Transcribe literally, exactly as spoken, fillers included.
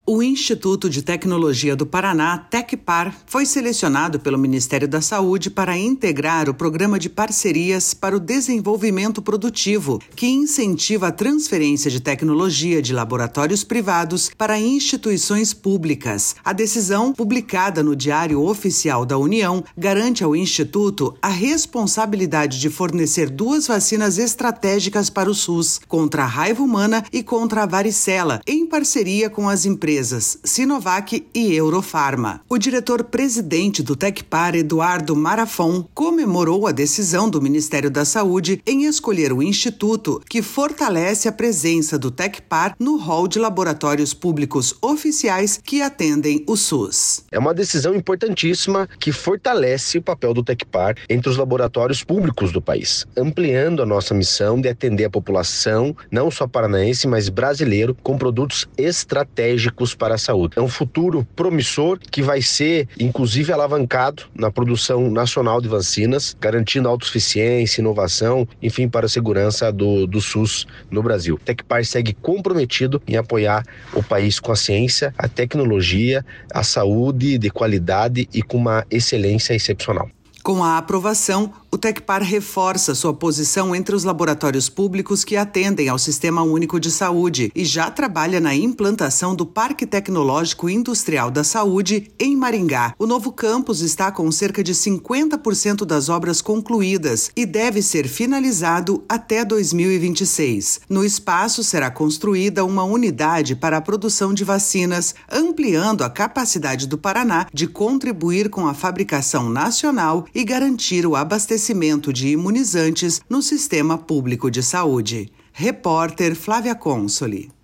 O Instituto de Tecnologia do Paraná, Tecpar, foi selecionado pelo Ministério da Saúde para integrar o Programa de Parcerias para o Desenvolvimento Produtivo, que incentiva a transferência de tecnologia de laboratórios privados para instituições públicas. A decisão, publicada no Diário Oficial da União, garante ao Instituto a responsabilidade de fornecer duas vacinas estratégicas para o SUS, contra a raiva humana e contra a varicela, em parceria com as empresas Sinovac e Eurofarma. O diretor-presidente do Tecpar, Eduardo Marafon, comemorou a decisão do Ministério da Saúde em escolher o Instituto, que fortalece a presença do Tecpar no rol de laboratórios públicos oficiais que atendem o SUS. É uma decisão importantíssima que fortalece o papel do Tecpar entre os laboratórios públicos do país, ampliando a nossa missão de atender a população, não só paranaense, mas brasileiro, com produtos estratégicos para a saúde. É um futuro promissor que vai ser, inclusive, alavancado na produção nacional de vacinas, garantindo autossuficiência, inovação, enfim, para a segurança do, do SUS no Brasil. Tecpar segue comprometido em apoiar o país com a ciência, a tecnologia, a saúde de qualidade e com uma excelência excepcional. Com a aprovação, o Tecpar reforça sua posição entre os laboratórios públicos que atendem ao Sistema Único de Saúde e já trabalha na implantação do Parque Tecnológico Industrial da Saúde em Maringá. O novo campus está com cerca de cinquenta por cento das obras concluídas e deve ser finalizado até dois mil e vinte e seis. No espaço será construída uma unidade para a produção de vacinas, ampliando a capacidade do Paraná de contribuir com a fabricação nacional e garantir o abastecimento de imunizantes no sistema público de saúde. Repórter Flávia Consoli.